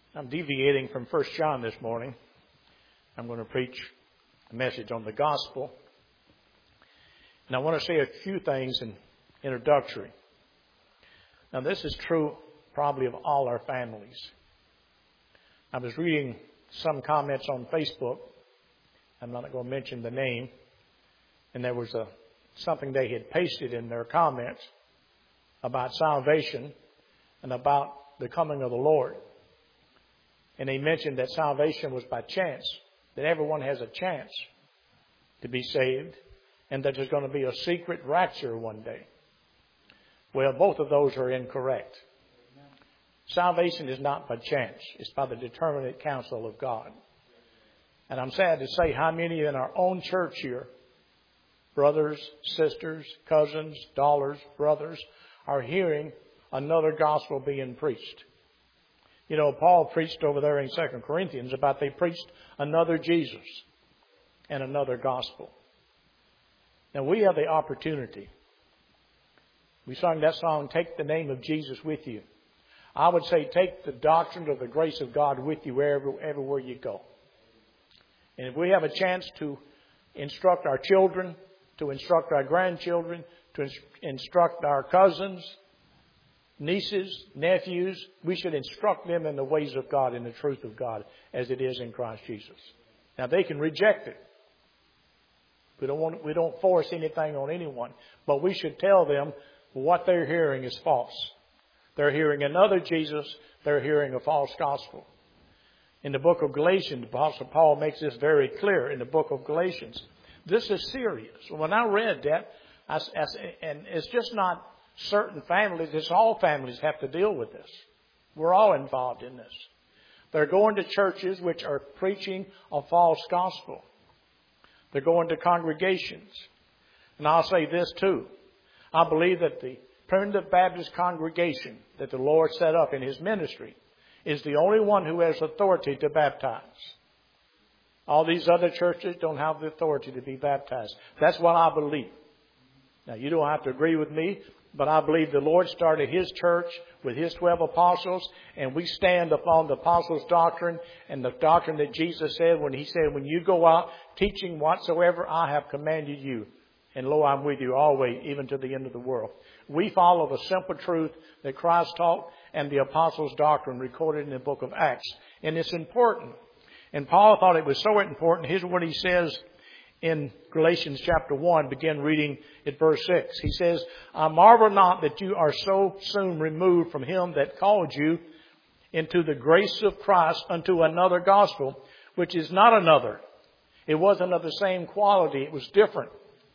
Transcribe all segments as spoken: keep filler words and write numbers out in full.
I'm deviating from First John this morning. I'm going to preach a message on the gospel. And I want to say a few things in introductory. Now, this is true probably of all our families. I was reading some comments on Facebook. I'm not going to mention the name. And there was a something they had pasted in their comments about salvation and about the coming of the Lord. And they mentioned that salvation was by chance, that everyone has a chance to be saved, and that there's going to be a secret rapture one day. Well, both of those are incorrect. Salvation is not by chance. It's by the determinate counsel of God. And I'm sad to say how many in our own church here, brothers, sisters, cousins, daughters, brothers, are hearing another gospel being preached. You know, Paul preached over there in Second Corinthians about they preached another Jesus and another gospel. Now, we have the opportunity. We sang that song, Take the Name of Jesus with you. I would say take the doctrine of the grace of God with you wherever, everywhere you go. And if we have a chance to instruct our children, to instruct our grandchildren, to instruct our cousins, nieces, nephews, we should instruct them in the ways of God, in the truth of God, as it is in Christ Jesus. Now, they can reject it. We don't want, we don't force anything on anyone, but we should tell them what they're hearing is false. They're hearing another Jesus. They're hearing a false gospel. In the book of Galatians, the Apostle Paul makes this very clear in the book of Galatians. This is serious. When I read that, I, I, and it's just not certain families, it's all families have to deal with this. We're all involved in this. They're going to churches which are preaching a false gospel. They're going to congregations. And I'll say this too. I believe that the Primitive Baptist congregation that the Lord set up in His ministry is the only one who has authority to baptize. All these other churches don't have the authority to be baptized. That's what I believe. Now, you don't have to agree with me, but I believe the Lord started His church with His twelve apostles, and we stand upon the apostles' doctrine and the doctrine that Jesus said when He said, when you go out teaching whatsoever I have commanded you, and lo, I'm with you always, even to the end of the world. We follow the simple truth that Christ taught and the apostles' doctrine recorded in the book of Acts. And it's important. And Paul thought it was so important. Here's what he says in Galatians chapter one. Begin reading at verse six. He says, I marvel not that you are so soon removed from Him that called you into the grace of Christ unto another gospel, which is not another. It wasn't of the same quality. It was different.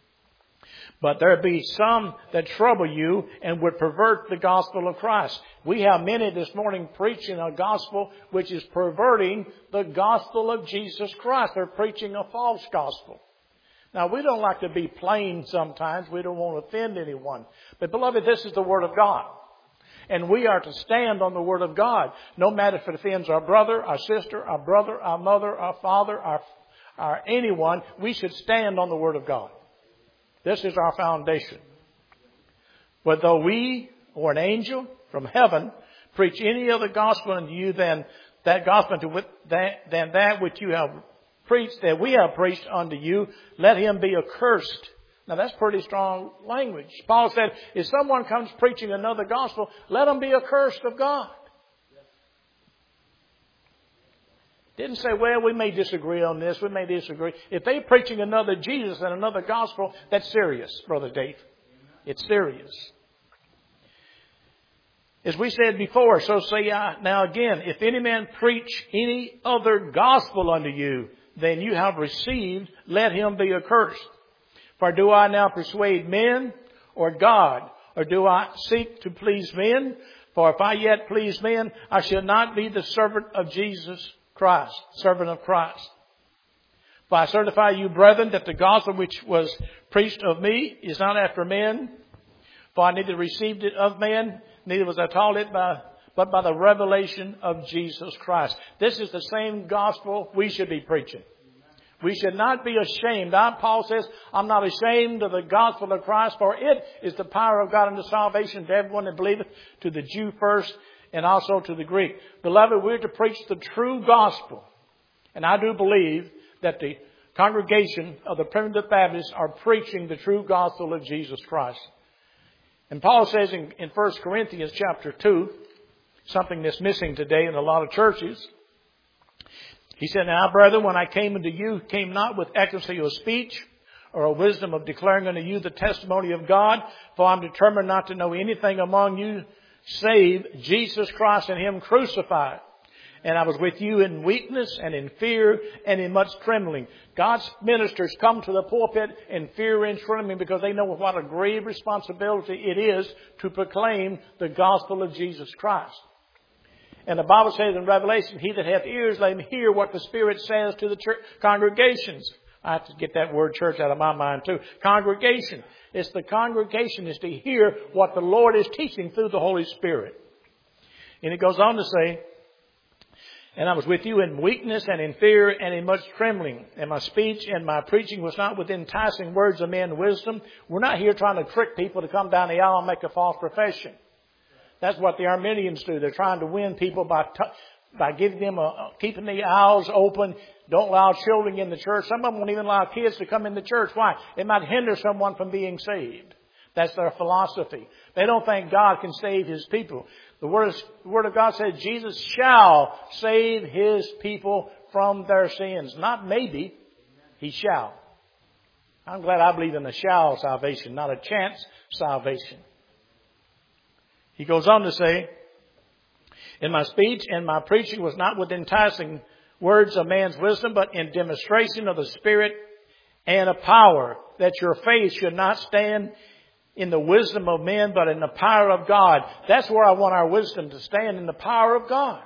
But there be some that trouble you and would pervert the gospel of Christ. We have many this morning preaching a gospel which is perverting the gospel of Jesus Christ. They're preaching a false gospel. Now, we don't like to be plain sometimes. We don't want to offend anyone. But, beloved, this is the Word of God. And we are to stand on the Word of God. No matter if it offends our brother, our sister, our brother, our mother, our father, our, our anyone, we should stand on the Word of God. This is our foundation. But though we or an angel from heaven preach any other gospel unto you than that gospel to that, than that which you have preached, that we have preached unto you, let him be accursed. Now that's pretty strong language. Paul said, if someone comes preaching another gospel, let him be accursed of God. Didn't say, well, we may disagree on this, we may disagree. If they're preaching another Jesus and another gospel, that's serious, Brother Dave. It's serious. As we said before, so say I now again, if any man preach any other gospel unto you than you have received, let him be accursed. For do I now persuade men or God, or do I seek to please men? For if I yet please men, I shall not be the servant of Jesus Christ, servant of Christ. For I certify you, brethren, that the gospel which was preached of me is not after men. For I neither received it of man, neither was I taught it by, but by the revelation of Jesus Christ. This is the same gospel we should be preaching. We should not be ashamed. Paul says, I'm not ashamed of the gospel of Christ, for it is the power of God unto salvation to everyone that believeth, to the Jew first, and also to the Greek. Beloved, we're to preach the true gospel. And I do believe that the congregation of the Primitive Baptists are preaching the true gospel of Jesus Christ. And Paul says in, in First Corinthians chapter two, something that's missing today in a lot of churches. He said, Now, brethren, when I came unto you, came not with excellency of speech or a wisdom of declaring unto you the testimony of God, for I'm determined not to know anything among you save Jesus Christ and Him crucified. And I was with you in weakness and in fear and in much trembling. God's ministers come to the pulpit in fear and trembling because they know what a grave responsibility it is to proclaim the gospel of Jesus Christ. And the Bible says in Revelation, He that hath ears, let him hear what the Spirit says to the church congregations. I have to get that word church out of my mind too. Congregation. It's the congregation is to hear what the Lord is teaching through the Holy Spirit. And it goes on to say, And I was with you in weakness and in fear and in much trembling. And my speech and my preaching was not with enticing words of men's wisdom. We're not here trying to trick people to come down the aisle and make a false profession. That's what the Arminians do. They're trying to win people by t- by giving them a, keeping the aisles open. Don't allow children in the church. Some of them won't even allow kids to come in the church. Why? It might hinder someone from being saved. That's their philosophy. They don't think God can save His people. The Word of, the Word of God says Jesus shall save His people from their sins. Not maybe. He shall. I'm glad I believe in a shall salvation, not a chance salvation. He goes on to say, In my speech and my preaching was not with enticing words of man's wisdom, but in demonstration of the Spirit and of power, that your faith should not stand in the wisdom of men, but in the power of God. That's where I want our wisdom to stand, in the power of God.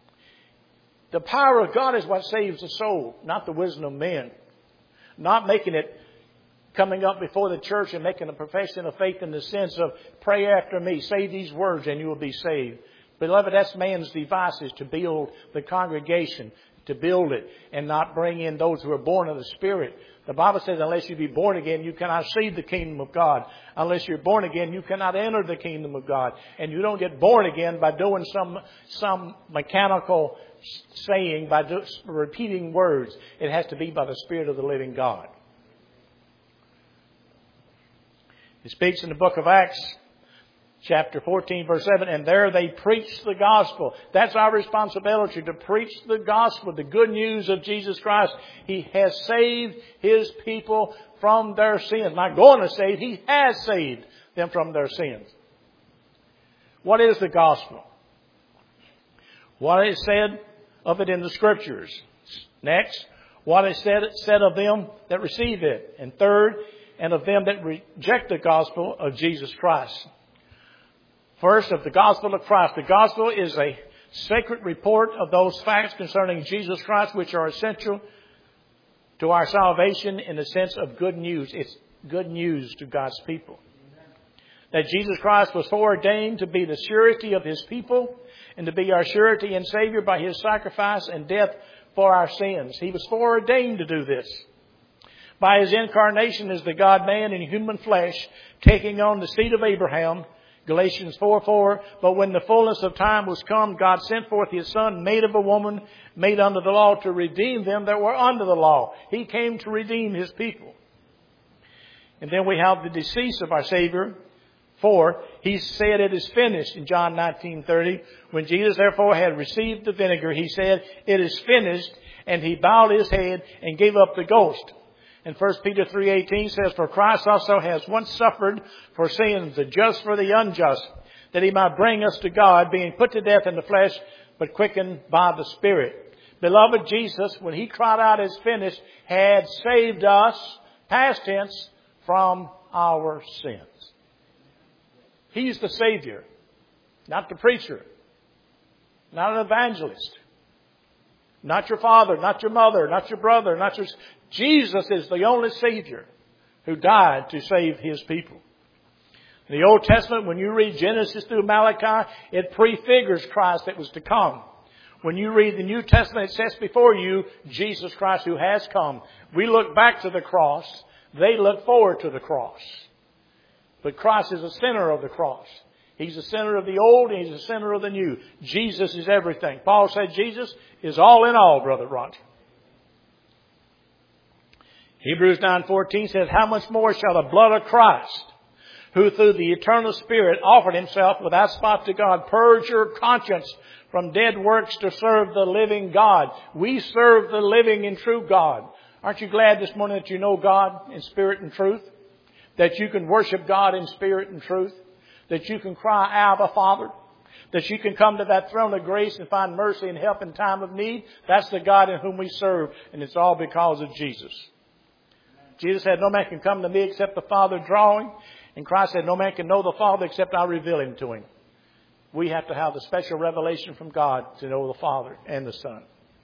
The power of God is what saves the soul, not the wisdom of men. Not making it coming up before the church and making a profession of faith in the sense of pray after me, say these words and you will be saved. Beloved, that's man's devices to build the congregation, to build it and not bring in those who are born of the Spirit. The Bible says unless you be born again, you cannot see the kingdom of God. Unless you're born again, you cannot enter the kingdom of God. And you don't get born again by doing some some mechanical saying, by do, repeating words. It has to be by the Spirit of the living God. It speaks in the book of Acts, chapter fourteen, verse seven, and there they preach the gospel. That's our responsibility, to preach the gospel, the good news of Jesus Christ. He has saved His people from their sins. Not going to save, He has saved them from their sins. What is the gospel? What is said of it in the Scriptures? Next, what is said, said of them that receive it? And third, and of them that reject the gospel of Jesus Christ. First, of the gospel of Christ. The gospel is a sacred report of those facts concerning Jesus Christ which are essential to our salvation in the sense of good news. It's good news to God's people. That Jesus Christ was foreordained to be the surety of His people and to be our surety and Savior by His sacrifice and death for our sins. He was foreordained to do this. By His incarnation as the God-man in human flesh, taking on the seed of Abraham, Galatians four four, but when the fullness of time was come, God sent forth His Son, made of a woman, made under the law, to redeem them that were under the law. He came to redeem His people. And then we have the decease of our Savior. For He said, it is finished, in John nineteen thirty. When Jesus therefore had received the vinegar, He said, it is finished. And He bowed His head and gave up the ghost. And First Peter three eighteen says, for Christ also has once suffered for sins, the just for the unjust, that He might bring us to God, being put to death in the flesh, but quickened by the Spirit. Beloved, Jesus, when He cried out, it's finished, had saved us, past tense, from our sins. He's the Savior, not the preacher, not an evangelist, not your father, not your mother, not your brother, not your... Jesus is the only Savior who died to save His people. In the Old Testament, when you read Genesis through Malachi, it prefigures Christ that was to come. When you read the New Testament, it sets before you Jesus Christ who has come. We look back to the cross. They look forward to the cross. But Christ is the center of the cross. He's the center of the old and He's the center of the new. Jesus is everything. Paul said Jesus is all in all, Brother Roger. Hebrews nine fourteen says, how much more shall the blood of Christ, who through the eternal Spirit offered Himself without spot to God, purge your conscience from dead works to serve the living God. We serve the living and true God. Aren't you glad this morning that you know God in spirit and truth? That you can worship God in spirit and truth? That you can cry, Abba, Father? That you can come to that throne of grace and find mercy and help in time of need? That's the God in whom we serve, and it's all because of Jesus. Jesus said, no man can come to me except the Father draw him. And Christ said, no man can know the Father except I reveal Him to him. We have to have the special revelation from God to know the Father and the Son.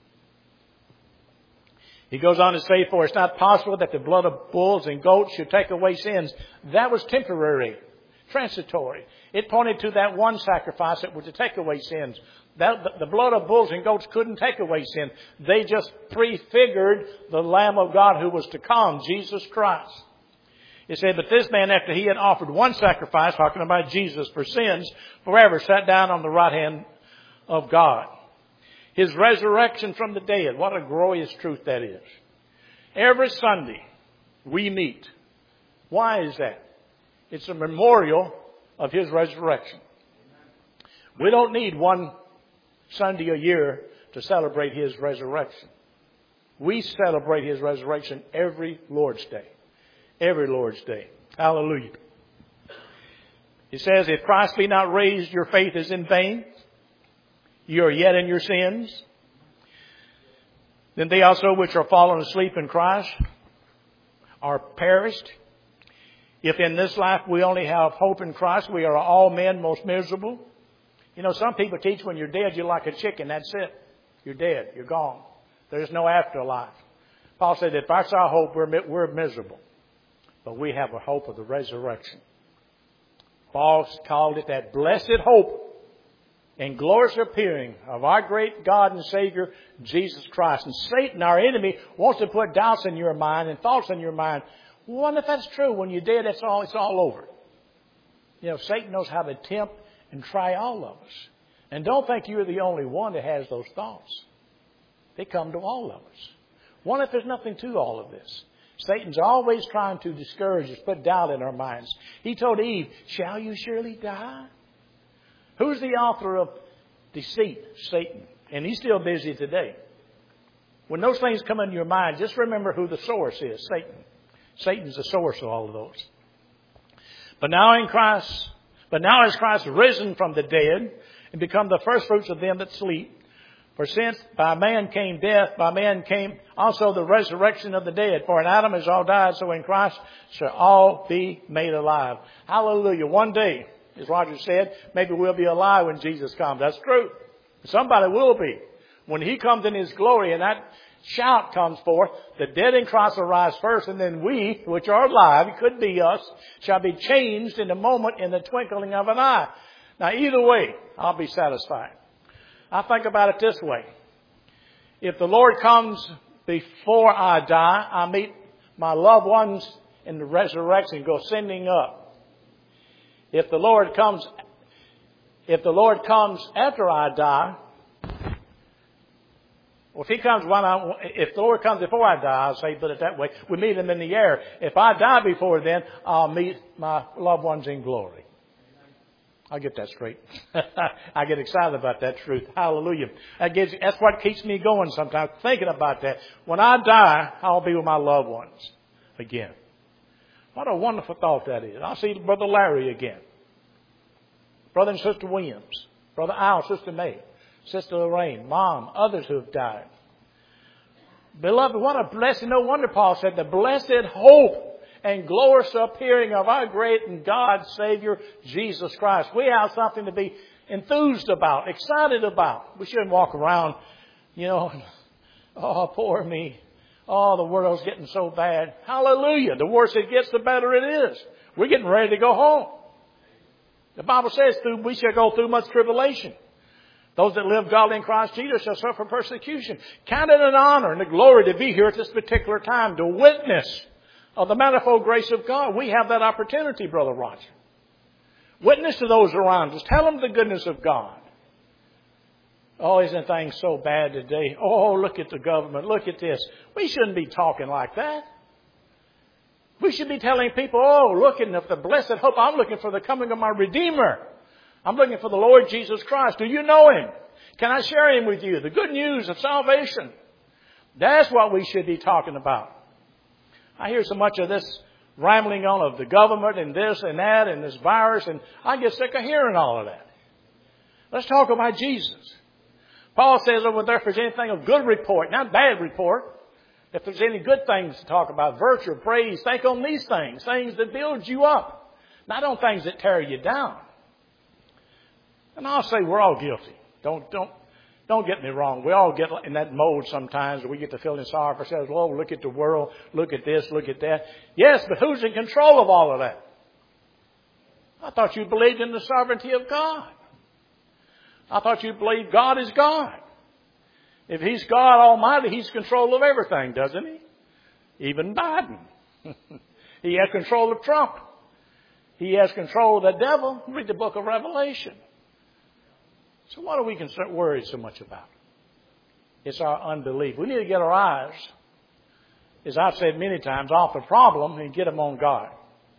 He goes on to say, for it's not possible that the blood of bulls and goats should take away sins. That was temporary, transitory. It pointed to that one sacrifice that was to take away sins. That, the blood of bulls and goats couldn't take away sin. They just prefigured the Lamb of God who was to come, Jesus Christ. It said, but this man, after he had offered one sacrifice, talking about Jesus for sins, forever sat down on the right hand of God. His resurrection from the dead. What a glorious truth that is. Every Sunday we meet. Why is that? It's a memorial of His resurrection. We don't need one Sunday a year to celebrate His resurrection. We celebrate His resurrection every Lord's Day. Every Lord's Day. Hallelujah. It says, if Christ be not raised, your faith is in vain. You are yet in your sins. Then they also which are fallen asleep in Christ are perished. If in this life we only have hope in Christ, we are all men most miserable. You know, some people teach when you're dead, you're like a chicken. That's it. You're dead. You're gone. There's no afterlife. Paul said, if that's our hope, we're, we're miserable. But we have a hope of the resurrection. Paul called it that blessed hope and glorious appearing of our great God and Savior, Jesus Christ. And Satan, our enemy, wants to put doubts in your mind and thoughts in your mind. Well, if that's true, when you're dead, it's all, it's all over. You know, Satan knows how to tempt and try all of us. And don't think you're the only one that has those thoughts. They come to all of us. What if there's nothing to all of this? Satan's always trying to discourage us, put doubt in our minds. He told Eve, shall you surely die? Who's the author of deceit? Satan. And he's still busy today. When those things come into your mind, just remember who the source is, Satan. Satan's the source of all of those. But now in Christ, but now has Christ risen from the dead and become the first fruits of them that sleep. For since by man came death, by man came also the resurrection of the dead. For in Adam has all died, so in Christ shall all be made alive. Hallelujah. One day, as Roger said, maybe we'll be alive when Jesus comes. That's true. Somebody will be. When He comes in His glory and that shout comes forth, the dead in Christ will rise first, and then we, which are alive, it could be us, shall be changed in a moment, in the twinkling of an eye. Now either way, I'll be satisfied. I think about it this way. If the Lord comes before I die, I meet my loved ones in the resurrection, go sending up. If the Lord comes, if the Lord comes after I die, well, if He comes when I, if the Lord comes before I die, I'll say, put it that way, we meet Him in the air. If I die before then, I'll meet my loved ones in glory. I'll get that straight. I get excited about that truth. Hallelujah. That gives, that's what keeps me going sometimes, thinking about that. When I die, I'll be with my loved ones again. What a wonderful thought that is. I'll see Brother Larry again. Brother and Sister Williams. Brother Al, Sister May. Sister Lorraine. Mom. Others who have died. Beloved, what a blessing. No wonder Paul said the blessed hope and glorious appearing of our great and God Savior, Jesus Christ. We have something to be enthused about, excited about. We shouldn't walk around, you know, oh, poor me. Oh, the world's getting so bad. Hallelujah. The worse it gets, the better it is. We're getting ready to go home. The Bible says through, we shall go through much tribulation. Those that live godly in Christ Jesus shall suffer persecution. Count it an honor and a glory to be here at this particular time to witness of the manifold grace of God. We have that opportunity, Brother Roger. Witness to those around us. Tell them the goodness of God. Oh, isn't things so bad today? Oh, look at the government. Look at this. We shouldn't be talking like that. We should be telling people, oh, looking at the blessed hope. I'm looking for the coming of my Redeemer. I'm looking for the Lord Jesus Christ. Do you know Him? Can I share Him with you? The good news of salvation. That's what we should be talking about. I hear so much of this rambling on of the government and this and that and this virus, and I get sick of hearing all of that. Let's talk about Jesus. Paul says over there, if there's anything of good report, not bad report, if there's any good things to talk about, virtue, praise, think on these things, things that build you up, not on things that tear you down. And I'll say we're all guilty. Don't, don't, don't get me wrong. We all get in that mode sometimes where we get to feeling sorry for ourselves. Oh, look at the world. Look at this. Look at that. Yes, but who's in control of all of that? I thought you believed in the sovereignty of God. I thought you believed God is God. If He's God Almighty, He's control of everything, doesn't He? Even Biden. He has control of Trump. He has control of the devil. Read the book of Revelation. So what are we concerned, worried so much about? It's our unbelief. We need to get our eyes, as I've said many times, off the problem and get them on God.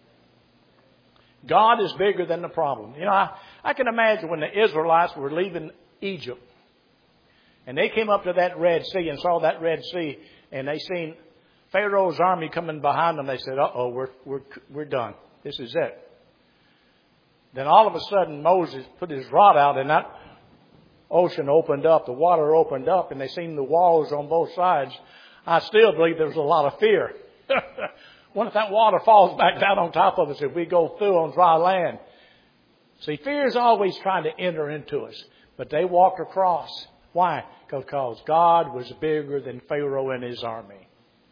God is bigger than the problem. You know, I, I can imagine when the Israelites were leaving Egypt and they came up to that Red Sea and saw that Red Sea and they seen Pharaoh's army coming behind them. They said, uh-oh, we're, we're, we're done. This is it. Then all of a sudden Moses put his rod out and that ocean opened up, the water opened up, and they seen the walls on both sides. I still believe there was a lot of fear. What if that water falls back down on top of us if we go through on dry land? See, fear is always trying to enter into us. But they walked across. Why? Because God was bigger than Pharaoh and his army.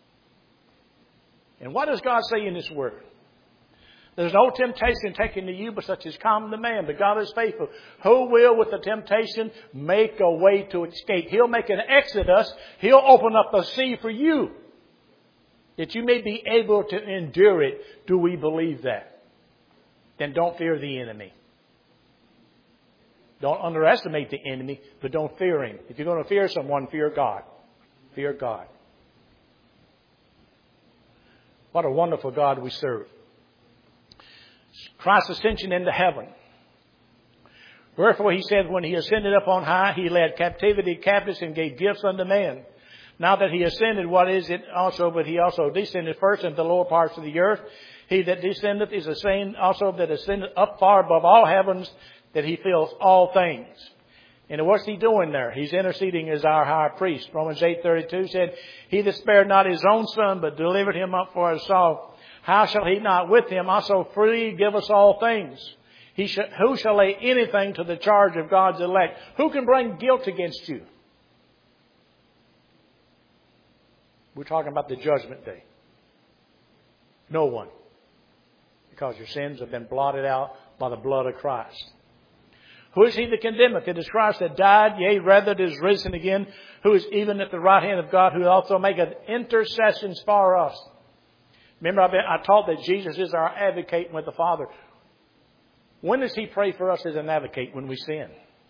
And what does God say in His Word? There's no temptation taken to you, but such as common to man. But God is faithful, who will with the temptation make a way to escape. He'll make an exodus. He'll open up a sea for you, that you may be able to endure it. Do we believe that? Then don't fear the enemy. Don't underestimate the enemy, but don't fear him. If you're going to fear someone, fear God. Fear God. What a wonderful God we serve. Christ's ascension into heaven. Wherefore He said, when He ascended up on high, He led captivity captives and gave gifts unto men. Now that He ascended, what is it also? But He also descended first into the lower parts of the earth. He that descendeth is the same also that ascended up far above all heavens, that He fills all things. And what's He doing there? He's interceding as our high priest. Romans eight thirty-two said, He that spared not His own Son, but delivered Him up for us all, how shall He not with Him also freely give us all things? He shall, who shall lay anything to the charge of God's elect? Who can bring guilt against you? We're talking about the judgment day. No one. Because your sins have been blotted out by the blood of Christ. Who is He that condemneth? It is Christ that died, yea, rather that is risen again, who is even at the right hand of God, who also maketh intercessions for us. Remember, I've been, I taught that Jesus is our advocate with the Father. When does He pray for us as an advocate? When we sin.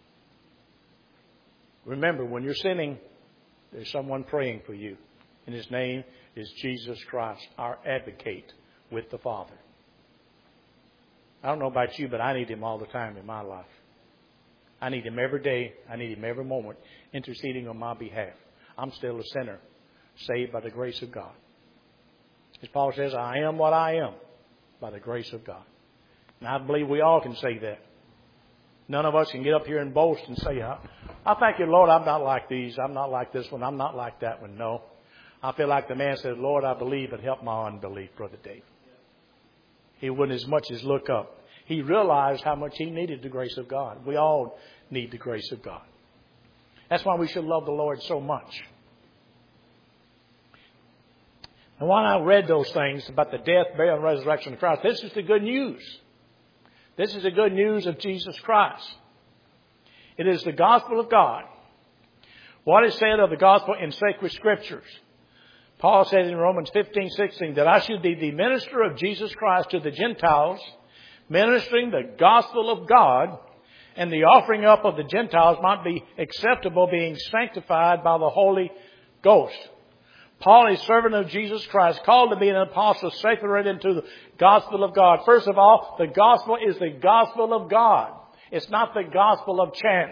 Remember, when you're sinning, there's someone praying for you. And His name is Jesus Christ, our advocate with the Father. I don't know about you, but I need Him all the time in my life. I need Him every day. I need Him every moment, interceding on my behalf. I'm still a sinner, saved by the grace of God. As Paul says, I am what I am by the grace of God. And I believe we all can say that. None of us can get up here and boast and say, I thank you, Lord, I'm not like these. I'm not like this one. I'm not like that one. No. I feel like the man said, Lord, I believe, but help my unbelief, Brother Dave. He wouldn't as much as look up. He realized how much he needed the grace of God. We all need the grace of God. That's why we should love the Lord so much. And when I read those things about the death, burial, and resurrection of Christ, this is the good news. This is the good news of Jesus Christ. It is the gospel of God. What is said of the gospel in sacred scriptures? Paul said in Romans fifteen sixteen that I should be the minister of Jesus Christ to the Gentiles, ministering the gospel of God, and the offering up of the Gentiles might be acceptable, being sanctified by the Holy Ghost. Paul, a servant of Jesus Christ, called to be an apostle, separated into the gospel of God. First of all, the gospel is the gospel of God. It's not the gospel of chance.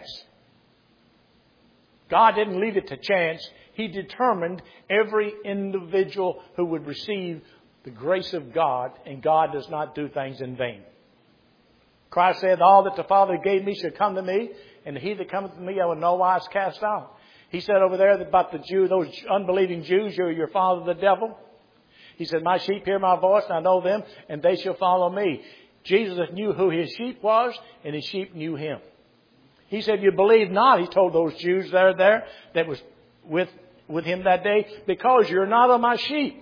God didn't leave it to chance. He determined every individual who would receive the grace of God, and God does not do things in vain. Christ said, all that the Father gave me shall come to me, and he that cometh to me I will no wise cast out. He said over there about the Jew, those unbelieving Jews, you're your father the devil. He said, my sheep hear my voice, and I know them, and they shall follow me. Jesus knew who his sheep was, and his sheep knew him. He said, you believe not, he told those Jews there, there that was with, with him that day, because you're not of my sheep.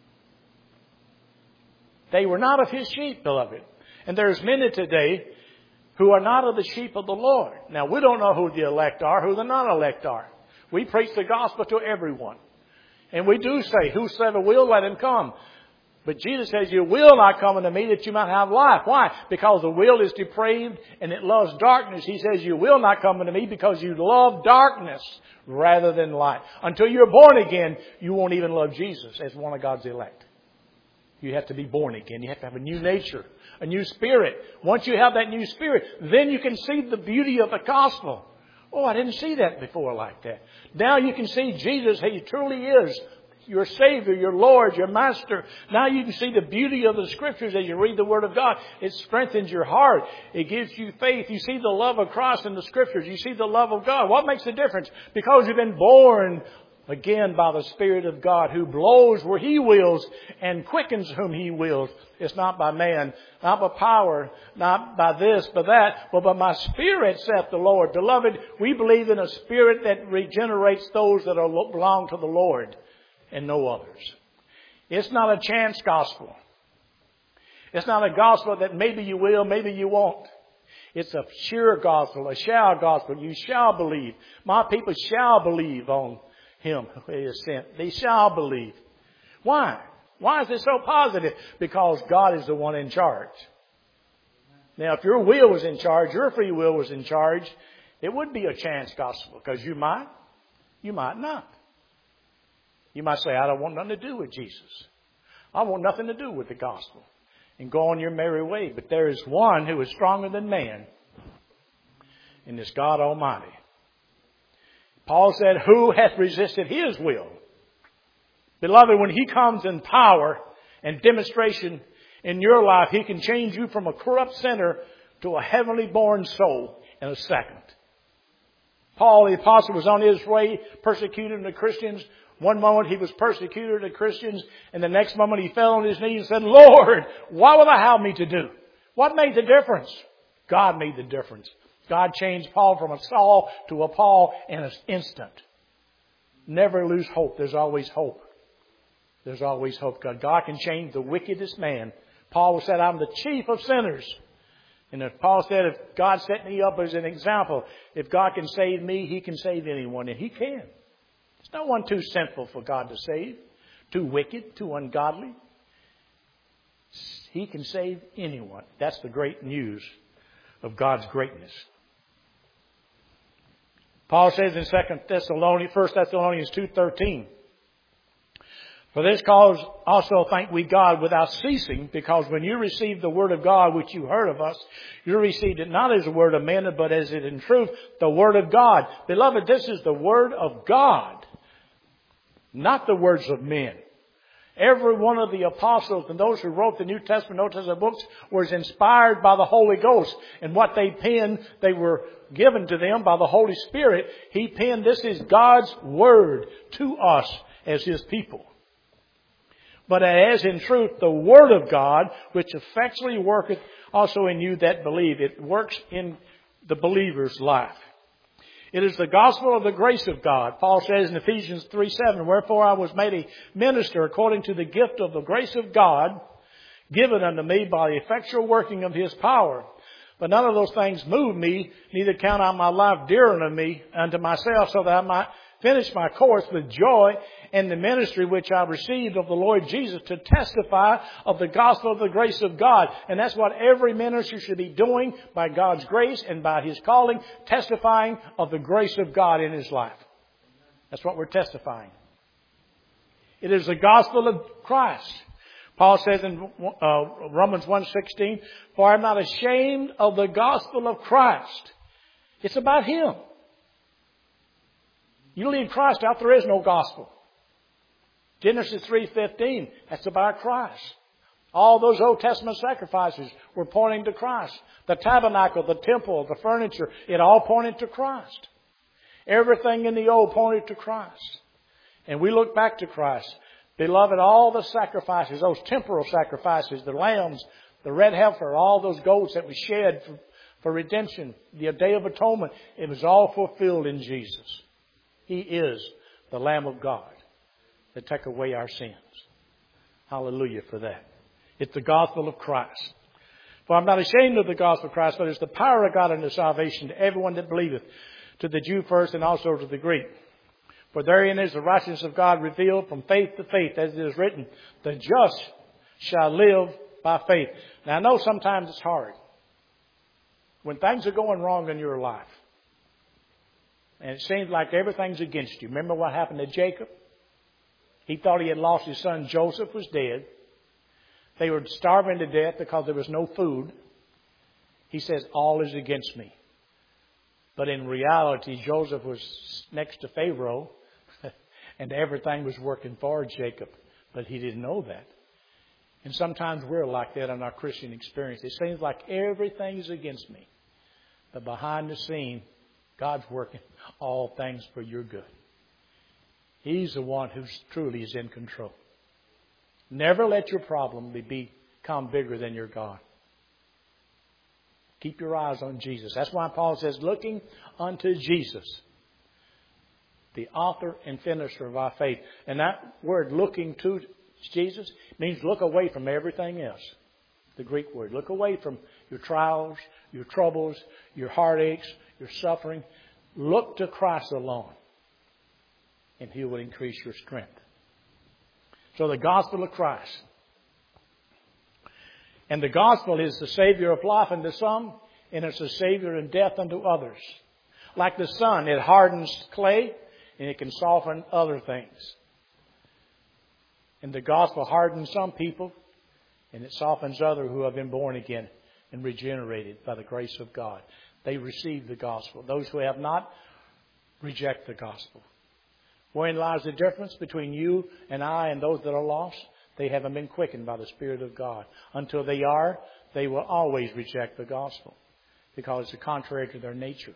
They were not of his sheep, beloved. And there's many today who are not of the sheep of the Lord. Now, we don't know who the elect are, who the non-elect are. We preach the gospel to everyone. And we do say, whosoever will, let him come. But Jesus says, you will not come unto me that you might have life. Why? Because the will is depraved and it loves darkness. He says, you will not come unto me because you love darkness rather than light. Until you're born again, you won't even love Jesus as one of God's elect. You have to be born again. You have to have a new nature, a new spirit. Once you have that new spirit, then you can see the beauty of the gospel. Oh, I didn't see that before like that. Now you can see Jesus, He truly is your Savior, your Lord, your Master. Now you can see the beauty of the Scriptures as you read the Word of God. It strengthens your heart. It gives you faith. You see the love of Christ in the Scriptures. You see the love of God. What makes the difference? Because you've been born again by the Spirit of God, who blows where He wills and quickens whom He wills. It's not by man, not by power, not by this, by that, but by my Spirit, saith the Lord. Beloved, we believe in a Spirit that regenerates those that are, belong to the Lord and no others. It's not a chance gospel. It's not a gospel that maybe you will, maybe you won't. It's a sure gospel, a shall gospel. You shall believe. My people shall believe on Him who is sent. They shall believe. Why? Why is it so positive? Because God is the one in charge. Now, if your will was in charge, your free will was in charge, it would be a chance gospel, because you might, you might not. You might say, I don't want nothing to do with Jesus. I want nothing to do with the gospel. And go on your merry way. But there is one who is stronger than man, and it's God Almighty. Paul said, who hath resisted His will? Beloved, when He comes in power and demonstration in your life, He can change you from a corrupt sinner to a heavenly born soul in a second. Paul the apostle was on his way persecuting the Christians. One moment he was persecuting the Christians, and the next moment he fell on his knees and said, Lord, what will Thou have me to do? What made the difference? God made the difference. God changed Paul from a Saul to a Paul in an instant. Never lose hope. There's always hope. There's always hope. God, God can change the wickedest man. Paul said, I'm the chief of sinners. And if Paul said, if God set me up as an example, if God can save me, He can save anyone. And He can. There's no one too sinful for God to save, too wicked, too ungodly. He can save anyone. That's the great news of God's greatness. Paul says in Second Thessalonians, First Thessalonians two thirteen, for this cause also thank we God without ceasing, because when you received the word of God which you heard of us, you received it not as a word of men, but as it in truth the word of God. Beloved, this is the word of God, not the words of men. Every one of the apostles and those who wrote the New Testament, Old Testament books was inspired by the Holy Ghost. And what they penned, they were given to them by the Holy Spirit. He penned, this is God's word to us as His people. But as in truth the word of God, which effectually worketh also in you that believe. It works in the believer's life. It is the gospel of the grace of God. Paul says in Ephesians three seven, wherefore I was made a minister according to the gift of the grace of God, given unto me by the effectual working of His power. But none of those things move me, neither count I my life dear unto me, unto myself, so that I might finished my course with joy in the ministry which I received of the Lord Jesus to testify of the gospel of the grace of God. And that's what every minister should be doing by God's grace and by his calling, testifying of the grace of God in his life. That's what we're testifying. It is the gospel of Christ. Paul says in uh, Romans one sixteen, for I am not ashamed of the gospel of Christ. It's about him. You leave Christ out, there is no gospel. Genesis three fifteen, that's about Christ. All those Old Testament sacrifices were pointing to Christ. The tabernacle, the temple, the furniture, it all pointed to Christ. Everything in the old pointed to Christ. And we look back to Christ. Beloved, all the sacrifices, those temporal sacrifices, the lambs, the red heifer, all those goats that we shed for, for redemption, the Day of Atonement, it was all fulfilled in Jesus. He is the Lamb of God that take away our sins. Hallelujah for that. It's the gospel of Christ. For I'm not ashamed of the gospel of Christ, but it's the power of God unto salvation to everyone that believeth, to the Jew first and also to the Greek. For therein is the righteousness of God revealed from faith to faith, as it is written, the just shall live by faith. Now I know sometimes it's hard. When things are going wrong in your life, and it seems like everything's against you. Remember what happened to Jacob? He thought he had lost his son. Joseph was dead. They were starving to death because there was no food. He says, all is against me. But in reality, Joseph was next to Pharaoh, and everything was working for Jacob. But he didn't know that. And sometimes we're like that in our Christian experience. It seems like everything is against me. But behind the scene, God's working all things for your good. He's the one who truly is in control. Never let your problem become bigger than your God. Keep your eyes on Jesus. That's why Paul says, looking unto Jesus, the author and finisher of our faith. And that word, looking to Jesus, means look away from everything else. The Greek word. Look away from your trials, your troubles, your heartaches, your suffering. Look to Christ alone, and He will increase your strength. So the gospel of Christ. And the gospel is the Savior of life unto some, and it's the Savior in death unto others. Like the sun, it hardens clay, and it can soften other things. And the gospel hardens some people, and it softens others who have been born again and regenerated by the grace of God. They receive the gospel. Those who have not, reject the gospel. Wherein lies the difference between you and I and those that are lost? They haven't been quickened by the Spirit of God. Until they are, they will always reject the gospel because it's contrary to their nature.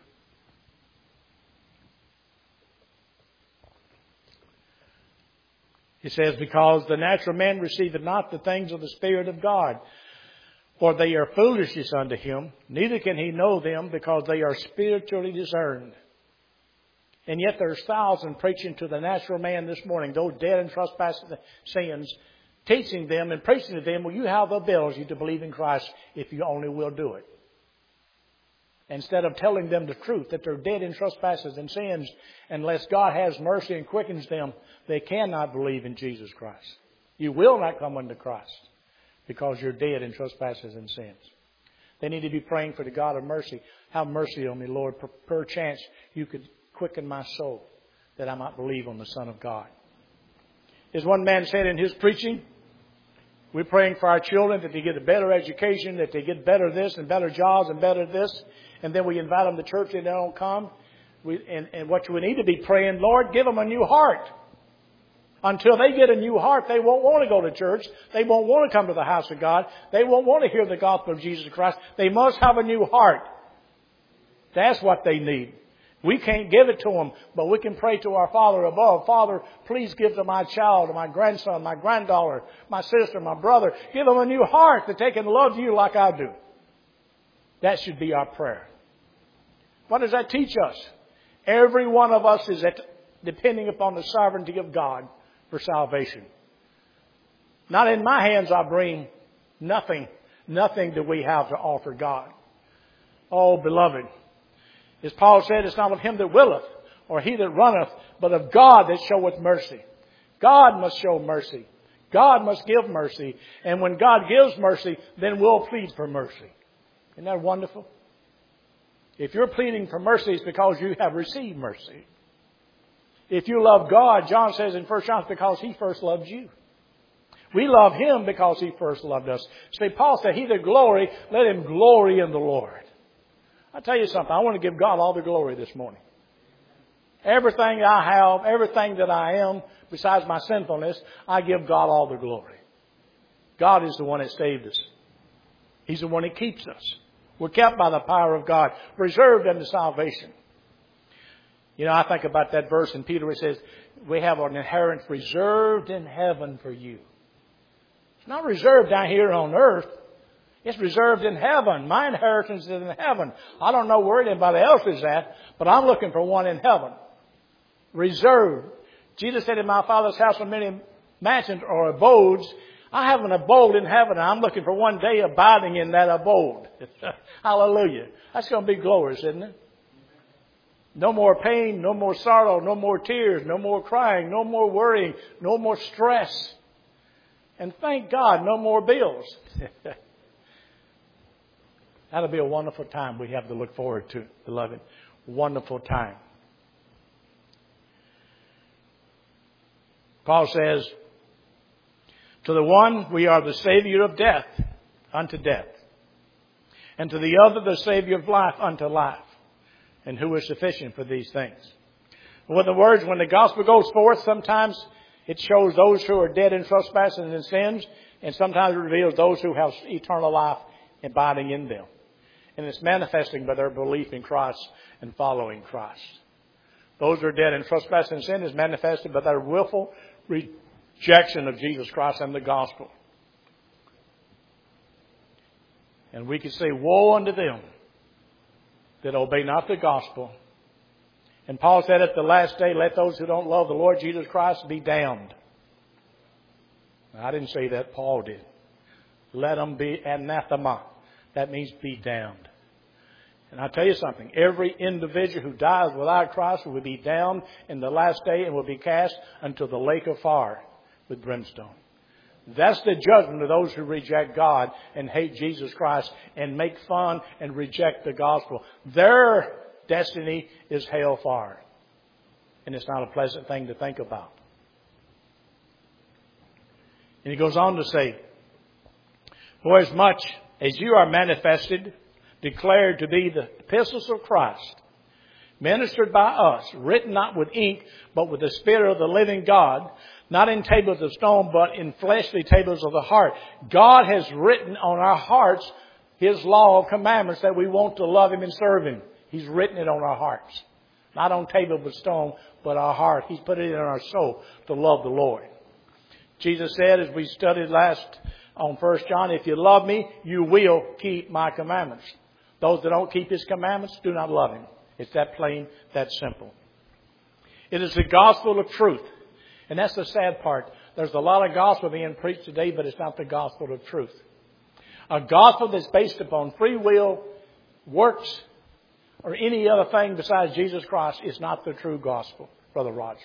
It says, because the natural man receiveth not the things of the Spirit of God, for they are foolishness unto him, neither can he know them because they are spiritually discerned. And yet there's thousands preaching to the natural man this morning, those dead in trespasses and sins, teaching them and preaching to them, well, you have the ability to believe in Christ if you only will do it. Instead of telling them the truth, that they're dead in trespasses and sins, unless God has mercy and quickens them, they cannot believe in Jesus Christ. You will not come unto Christ because you're dead in trespasses and sins. They need to be praying for the God of mercy. Have mercy on me, Lord. Perchance you could quicken my soul that I might believe on the Son of God. As one man said in his preaching, we're praying for our children that they get a better education, that they get better this and better jobs and better this. And then we invite them to church and they don't come. We, and, and what we need to be praying, Lord, give them a new heart. Until they get a new heart, they won't want to go to church. They won't want to come to the house of God. They won't want to hear the gospel of Jesus Christ. They must have a new heart. That's what they need. We can't give it to them, but we can pray to our Father above. Father, please give to my child, my grandson, my granddaughter, my sister, my brother. Give them a new heart that they can love you like I do. That should be our prayer. What does that teach us? Every one of us is at, depending upon the sovereignty of God for salvation. Not in my hands I bring nothing, nothing that we have to offer God. Oh, beloved. As Paul said, it's not with him that willeth or he that runneth, but of God that showeth mercy. God must show mercy. God must give mercy. And when God gives mercy, then we'll plead for mercy. Isn't that wonderful? If you're pleading for mercy, it's because you have received mercy. If you love God, John says in First John, it's because He first loved you. We love Him because He first loved us. See, Paul said, he that glory, let him glory in the Lord. I'll tell you something. I want to give God all the glory this morning. Everything I have, everything that I am, besides my sinfulness, I give God all the glory. God is the one that saved us. He's the one that keeps us. We're kept by the power of God, reserved unto salvation. You know, I think about that verse in Peter where it says, we have an inheritance reserved in heaven for you. It's not reserved down here on earth. It's reserved in heaven. My inheritance is in heaven. I don't know where anybody else is at, but I'm looking for one in heaven. Reserved. Jesus said, in my Father's house are many mansions or abodes. I have an abode in heaven, and I'm looking for one day abiding in that abode. Hallelujah. That's going to be glorious, isn't it? No more pain, no more sorrow, no more tears, no more crying, no more worrying, no more stress. And thank God, no more bills. That'll be a wonderful time we have to look forward to, beloved. Wonderful time. Paul says, to the one we are the Savior of death unto death, and to the other the Savior of life unto life. And who is sufficient for these things? In other words, when the gospel goes forth, sometimes it shows those who are dead in trespasses and in sins, and sometimes it reveals those who have eternal life abiding in them. And it's manifesting by their belief in Christ and following Christ. Those who are dead in trespass and sin is manifested by their willful rejection of Jesus Christ and the gospel. And we can say, woe unto them that obey not the gospel. And Paul said at the last day, let those who don't love the Lord Jesus Christ be damned. I didn't say that, Paul did. Let them be anathema. That means be damned. And I'll tell you something. Every individual who dies without Christ will be damned in the last day and will be cast into the lake of fire with brimstone. That's the judgment of those who reject God and hate Jesus Christ and make fun and reject the gospel. Their destiny is hellfire. And it's not a pleasant thing to think about. And he goes on to say, for as much as you are manifested, declared to be the epistles of Christ, ministered by us, written not with ink, but with the Spirit of the living God, not in tables of stone, but in fleshly tables of the heart. God has written on our hearts His law of commandments that we want to love Him and serve Him. He's written it on our hearts. Not on tables of stone, but our heart. He's put it in our soul to love the Lord. Jesus said, as we studied last on First John, if you love me, you will keep my commandments. Those that don't keep His commandments do not love Him. It's that plain, that simple. It is the gospel of truth. And that's the sad part. There's a lot of gospel being preached today, but it's not the gospel of truth. A gospel that's based upon free will, works, or any other thing besides Jesus Christ is not the true gospel, Brother Roger.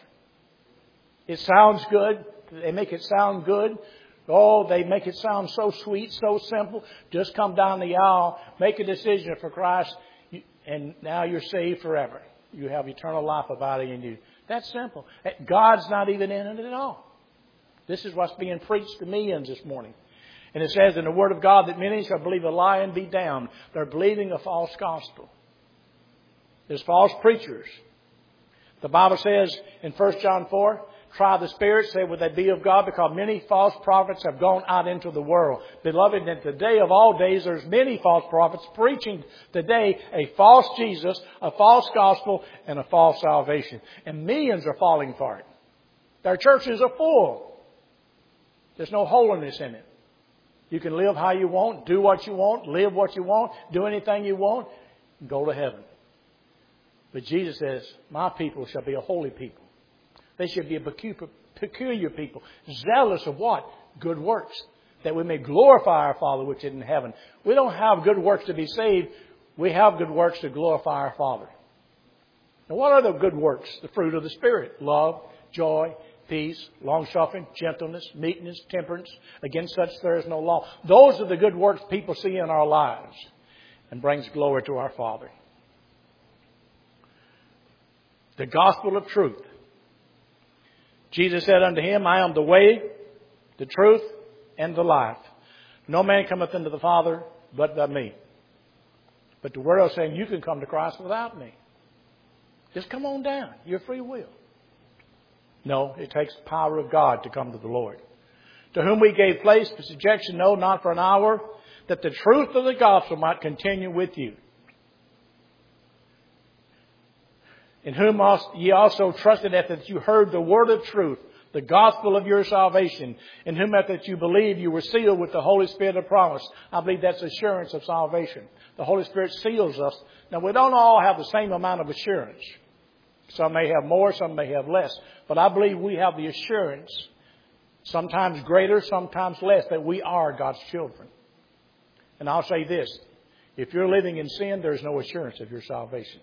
It sounds good. They make it sound good. Oh, they make it sound so sweet, so simple. Just come down the aisle, make a decision for Christ, and now you're saved forever. You have eternal life abiding in you. That's simple. God's not even in it at all. This is what's being preached to millions this morning. And it says in the Word of God that many shall believe a lie and be damned. They're believing a false gospel. There's false preachers. The Bible says in First John four, try the spirits, say would they be of God, because many false prophets have gone out into the world. Beloved, in the day of all days, there's many false prophets preaching today a false Jesus, a false gospel, and a false salvation. And millions are falling for it. Their churches are full. There's no holiness in it. You can live how you want, do what you want, live what you want, do anything you want, and go to heaven. But Jesus says, my people shall be a holy people. They should be a peculiar people, zealous of what? Good works, that we may glorify our Father which is in heaven. We don't have good works to be saved. We have good works to glorify our Father. Now, what are the good works? The fruit of the Spirit. Love, joy, peace, long-suffering, gentleness, meekness, temperance. Against such there is no law. Those are the good works people see in our lives and brings glory to our Father. The gospel of truth. Jesus said unto him, I am the way, the truth, and the life. No man cometh unto the Father but by me. But the world is saying you can come to Christ without me. Just come on down. Your free will. No, it takes the power of God to come to the Lord. To whom we gave place for subjection, no, not for an hour, that the truth of the gospel might continue with you. In whom ye also trusted after that you heard the word of truth, the gospel of your salvation. In whom after that you believed, you were sealed with the Holy Spirit of promise. I believe that's assurance of salvation. The Holy Spirit seals us. Now, we don't all have the same amount of assurance. Some may have more, some may have less. But I believe we have the assurance, sometimes greater, sometimes less, that we are God's children. And I'll say this. If you're living in sin, there's no assurance of your salvation.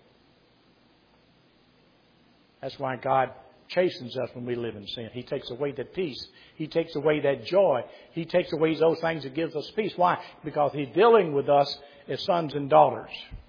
That's why God chastens us when we live in sin. He takes away that peace. He takes away that joy. He takes away those things that gives us peace. Why? Because He's dealing with us as sons and daughters.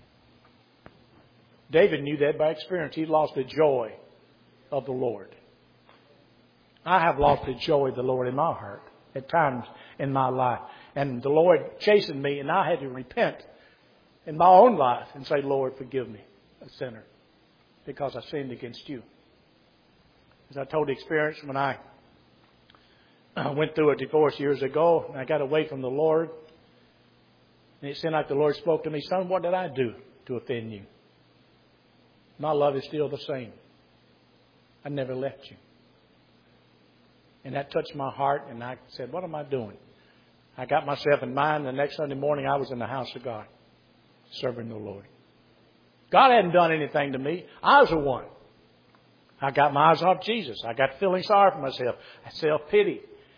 David knew that by experience. He lost the joy of the Lord. I have lost the joy of the Lord in my heart at times in my life. And the Lord chastened me, and I had to repent in my own life and say, Lord, forgive me, a sinner, because I sinned against you. As I told the experience when I went through a divorce years ago, and I got away from the Lord, and it seemed like the Lord spoke to me, son, what did I do to offend you? My love is still the same. I never left you. And that touched my heart, and I said, what am I doing? I got myself in mind. The next Sunday morning, I was in the house of God, serving the Lord. God hadn't done anything to me. I was the one. I got my eyes off Jesus. I got feeling sorry for myself. Self-pity.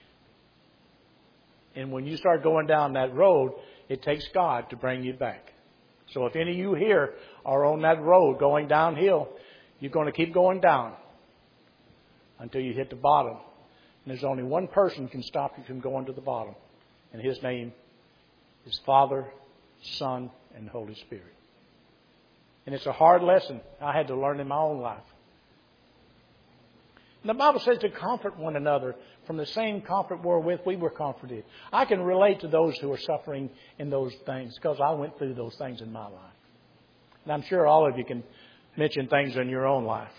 And when you start going down that road, it takes God to bring you back. So if any of you here are on that road going downhill, you're going to keep going down until you hit the bottom. And there's only one person who can stop you from going to the bottom. And His name is Father, Son, and Holy Spirit. And it's a hard lesson I had to learn in my own life. And the Bible says to comfort one another from the same comfort wherewith we were comforted. I can relate to those who are suffering in those things because I went through those things in my life. And I'm sure all of you can mention things in your own life.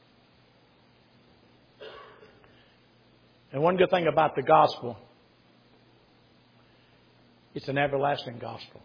And one good thing about the gospel, it's an everlasting gospel.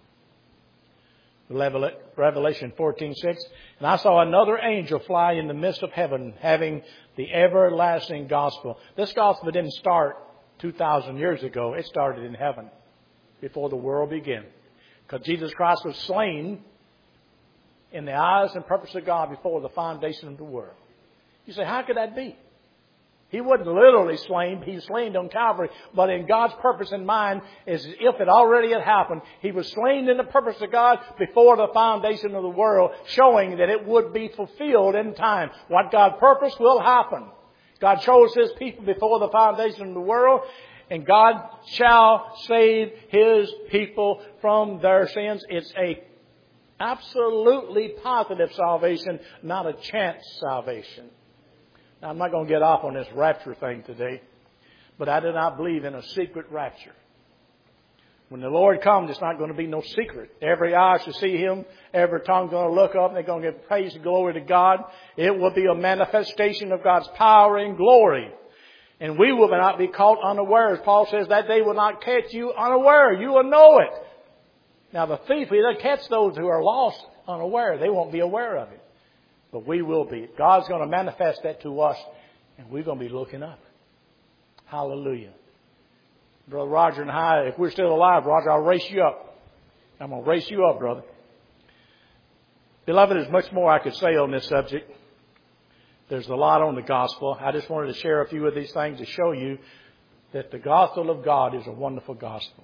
Revelation fourteen six. And I saw another angel fly in the midst of heaven, having the everlasting gospel. This gospel didn't start two thousand years ago. It started in heaven before the world began. Because Jesus Christ was slain in the eyes and purpose of God before the foundation of the world. You say, how could that be? He wasn't literally slain. He was slain on Calvary. But in God's purpose in mind, as if it already had happened, He was slain in the purpose of God before the foundation of the world, showing that it would be fulfilled in time. What God purposed will happen. God chose His people before the foundation of the world, and God shall save His people from their sins. It's a absolutely positive salvation, not a chance salvation. Now, I'm not going to get off on this rapture thing today, but I do not believe in a secret rapture. When the Lord comes, it's not going to be no secret. Every eye shall see Him. Every tongue going to look up, and they're going to give praise and glory to God. It will be a manifestation of God's power and glory. And we will not be caught unawares. Paul says that day will not catch you unaware. You will know it. Now, the thief, He doesn't catch those who are lost unaware. They won't be aware of it. But we will be. God's going to manifest that to us, and we're going to be looking up. Hallelujah. Brother Roger and I, if we're still alive, Roger, I'll race you up. I'm going to race you up, brother. Beloved, there's much more I could say on this subject. There's a lot on the gospel. I just wanted to share a few of these things to show you that the gospel of God is a wonderful gospel.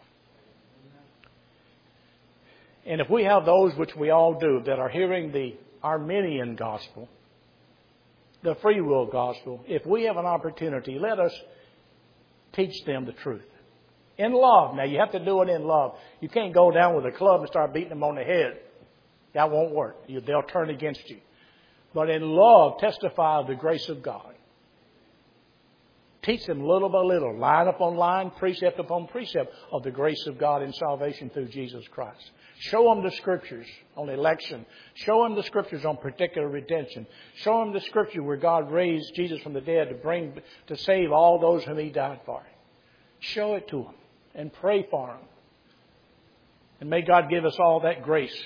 And if we have those, which we all do, that are hearing the Arminian gospel, the free will gospel. If we have an opportunity, let us teach them the truth. In love. Now, you have to do it in love. You can't go down with a club and start beating them on the head. That won't work. You, they'll turn against you. But in love, testify of the grace of God. Teach them little by little, line upon line, precept upon precept of the grace of God in salvation through Jesus Christ. Show them the Scriptures on election. Show them the Scriptures on particular redemption. Show them the Scripture where God raised Jesus from the dead to bring, to save all those whom He died for. Show it to them and pray for them. And may God give us all that grace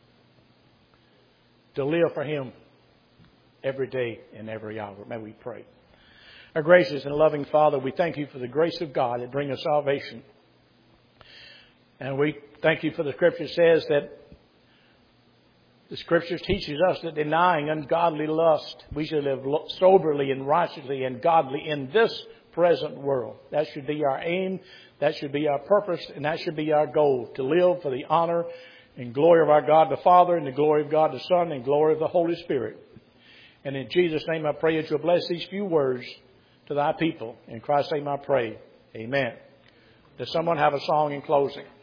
to live for Him every day and every hour. May we pray. Our gracious and loving Father, we thank You for the grace of God that brings us salvation. And we thank You for the Scripture says that the Scriptures teaches us that denying ungodly lust, we should live soberly and righteously and godly in this present world. That should be our aim. That should be our purpose. And that should be our goal, to live for the honor and glory of our God the Father, and the glory of God the Son, and glory of the Holy Spirit. And in Jesus' name I pray that You'll bless these few words to Thy people. In Christ's name I pray. Amen. Does someone have a song in closing?